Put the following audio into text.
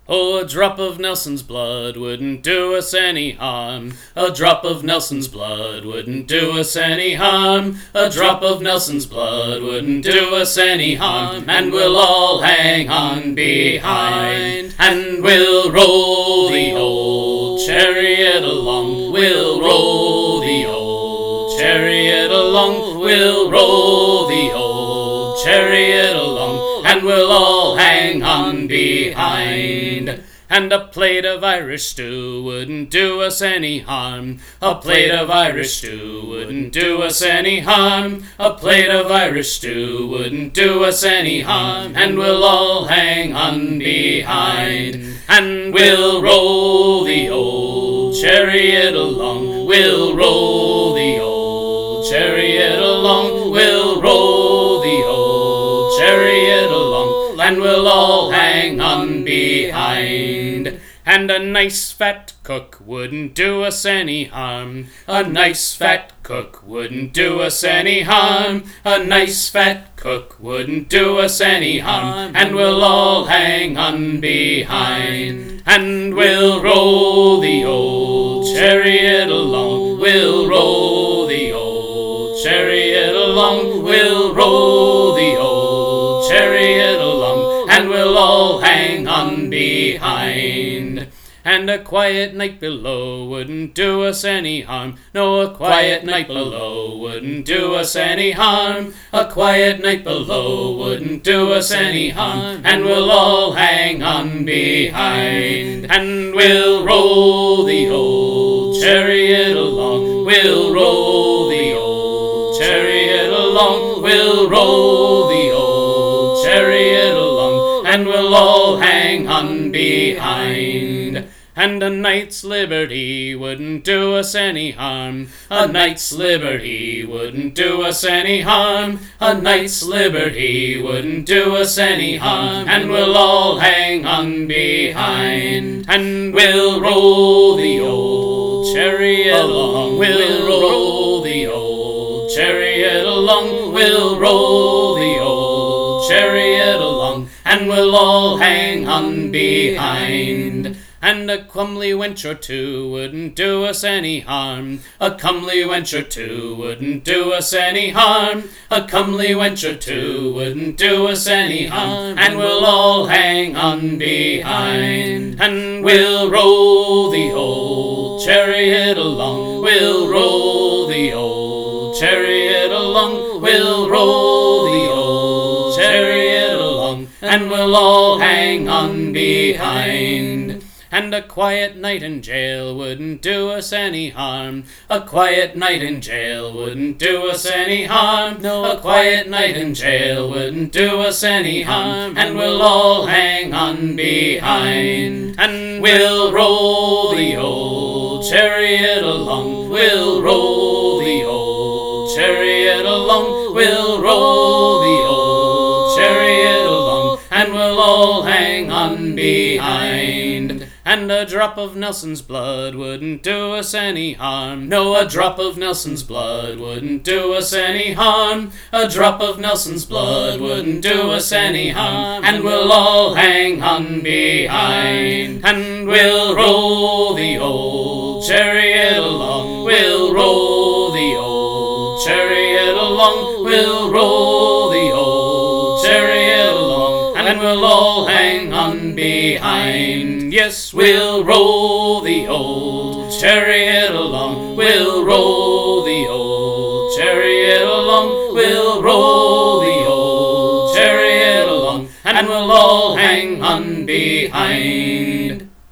Oh, a drop of Nelson's blood wouldn't do us any harm. A drop of Nelson's blood wouldn't do us any harm. A drop of Nelson's blood wouldn't do us any harm. And we'll all hang on behind. And we'll roll the old chariot along. We'll roll the old chariot along. We'll roll the old chariot along. And we'll all hang on behind. And a plate of Irish stew wouldn't do us any harm. A plate of Irish stew wouldn't do us any harm. A plate of Irish stew wouldn't do us any harm. And we'll all hang on behind. And we'll roll the old chariot along. We'll roll the old chariot along. We'll roll the old chariot along. And we'll all hang on behind. And a nice fat cook wouldn't do us any harm. A nice fat cook wouldn't do us any harm. A nice fat cook wouldn't do us any harm. And we'll all hang on behind. And we'll roll the old chariot along. We'll roll the old chariot along. We'll roll the old chariot along. And we'll all hang on behind. And a quiet night below wouldn't do us any harm. No, a quiet night below wouldn't do us any harm. A quiet night below wouldn't do us any harm. And we'll all hang on behind. And we'll roll the old chariot along. We'll roll the old chariot along. We'll roll the old chariot along. And we'll all hang on behind. And a night's liberty wouldn't do us any harm. A night's liberty wouldn't do us any harm. A night's liberty wouldn't do us any harm. And we'll all hang on behind. And we'll roll the old chariot along. We'll roll the old chariot along. We'll roll the old chariot along. And we'll all hang on behind. And a comely wench or two wouldn't do us any harm. A comely wench or two wouldn't do us any harm. A comely wench or two wouldn't do us any harm. And we'll all hang on behind. And we'll roll the old chariot along. We'll roll the old chariot along. We'll roll the old chariot along. And we'll all hang on behind. And a quiet night in jail wouldn't do us any harm. A quiet night in jail wouldn't do us any harm. No, a quiet night in jail wouldn't do us any harm. And we'll all hang on behind. And we'll roll the old chariot along. We'll roll the old chariot along. We'll roll the old chariot along. And we'll all hang on behind. And a drop of Nelson's blood wouldn't do us any harm. No, a drop of Nelson's blood wouldn't do us any harm. A drop of Nelson's blood wouldn't do us any harm. And we'll all hang on behind. And we'll roll the old chariot along. We'll roll the old chariot along. We'll roll the old chariot along. And we'll all hang on behind. Yes, we'll roll the old chariot along. We'll roll the old chariot along. We'll roll the old chariot along. And we'll all hang on behind.